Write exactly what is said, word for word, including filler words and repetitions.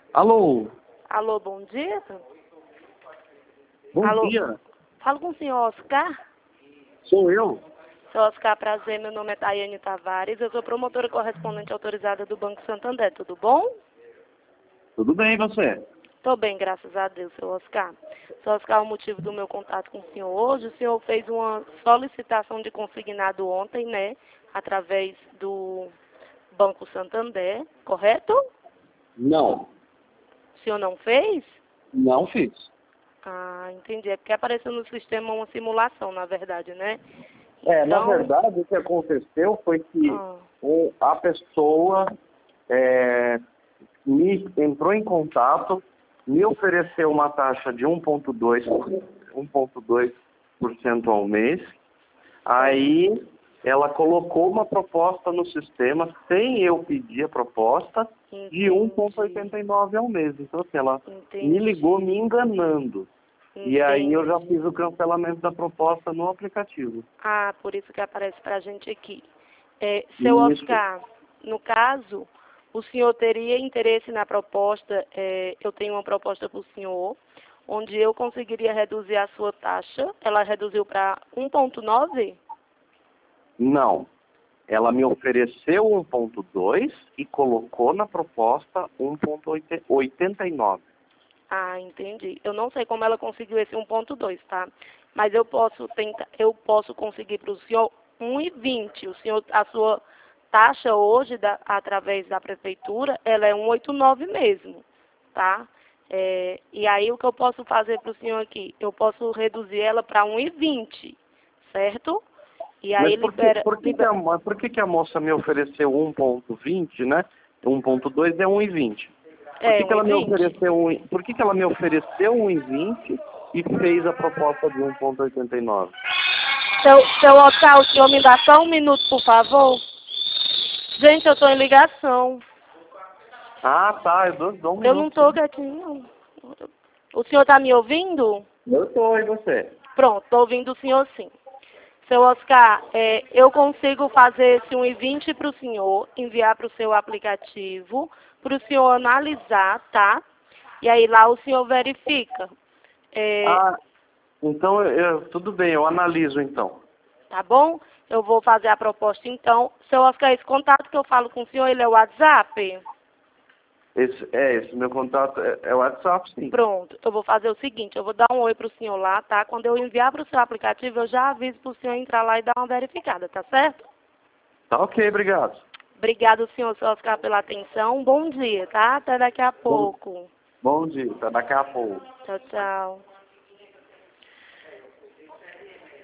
Alô? Alô, bom dia? Bom Alô? dia. Falo com o senhor Oscar. Sou eu? Senhor Oscar, prazer, meu nome é Tayane Tavares, eu sou promotora correspondente autorizada do Banco Santander, tudo bom? Tudo bem, e você? Estou bem, graças a Deus, senhor Oscar. Senhor Oscar, o motivo do meu contato com o senhor hoje, o senhor fez uma solicitação de consignado ontem, né, através do Banco Santander, correto? Não, O senhor não fez? não fiz. Ah, entendi. É porque apareceu no sistema uma simulação, na verdade, né? É, na Então, verdade, o que aconteceu foi que ah, o- a pessoa é, me entrou em contato, me ofereceu uma taxa de um vírgula dois por cento ao mês. Aí ela colocou uma proposta no sistema sem eu pedir a proposta de um vírgula oitenta e nove ao mês. Então, assim, ela entendi. me ligou me enganando. E aí eu já Entendi. fiz o cancelamento da proposta no aplicativo. Ah, por isso que aparece pra gente aqui. É, seu Isso. Oscar, no caso, o senhor teria interesse na proposta, é, eu tenho uma proposta para o senhor, onde eu conseguiria reduzir a sua taxa, ela reduziu para um vírgula nove? Não. Ela me ofereceu um vírgula dois e colocou na proposta um vírgula oitenta e nove. Ah, entendi. Eu não sei como ela conseguiu esse um vírgula dois, tá? Mas eu posso tentar, eu posso conseguir para o senhor um vírgula vinte. O senhor, a sua taxa hoje, da, através da prefeitura, ela é um vírgula oitenta e nove mesmo, tá? É, e aí o que eu posso fazer para o senhor aqui? Eu posso reduzir ela para um vírgula vinte, certo? E aí Mas por que, libera, por que, que, libera a, mo- por que, que a moça me ofereceu um vírgula vinte, né? um vírgula dois é um vírgula vinte. Por é, que, que ela me um vírgula vinte. ofereceu um, por que, que ela me ofereceu um vírgula vinte e fez a proposta de um vírgula oitenta e nove? Seu, seu Oscar, o senhor me dá só um minuto, por favor? Gente, eu estou em ligação. Ah, tá, eu dou, dou um Eu não minuto. estou quietinho, não. O senhor está me ouvindo? Eu tô, e você? Pronto, estou ouvindo o senhor sim. Seu Oscar, é, eu consigo fazer esse um vírgula vinte para o senhor, enviar para o seu aplicativo, para o senhor analisar, tá? E aí lá o senhor verifica. É, Ah, então eu, eu- tudo bem, eu analiso então. tá bom? Eu vou fazer a proposta então. Seu Oscar, esse contato que eu falo com o senhor, ele é o WhatsApp? Esse, é, esse meu contato é, é o WhatsApp, sim. Pronto, eu vou fazer o seguinte, eu vou dar um oi para o senhor lá, tá? Quando eu enviar para o seu aplicativo, eu já aviso para o senhor entrar lá e dar uma verificada, tá certo? Tá ok, obrigado. Obrigado, senhor Oscar, pela atenção. Bom dia, tá? Até daqui a Bom, pouco. bom dia, até daqui a pouco. Tchau, tchau.